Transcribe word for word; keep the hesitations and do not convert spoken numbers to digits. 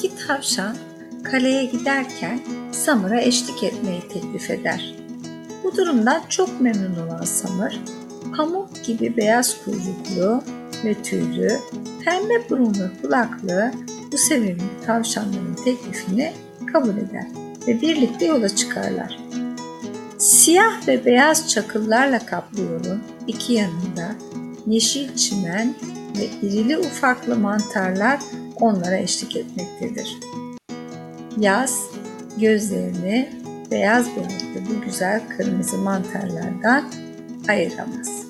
İki tavşan kaleye giderken Samur'a eşlik etmeyi teklif eder. Bu durumdan çok memnun olan Samur, pamuk gibi beyaz kuyruklu ve tüylü, pembe burunlu kulaklı bu sevimli tavşanların teklifini kabul eder ve birlikte yola çıkarlar. Siyah ve beyaz çakıllarla kaplı yolun iki yanında yeşil çimen ve irili ufaklı mantarlar onlara eşlik etmektedir. Yaz gözlerini beyaz benekli bu güzel kırmızı mantarlardan ayıramaz.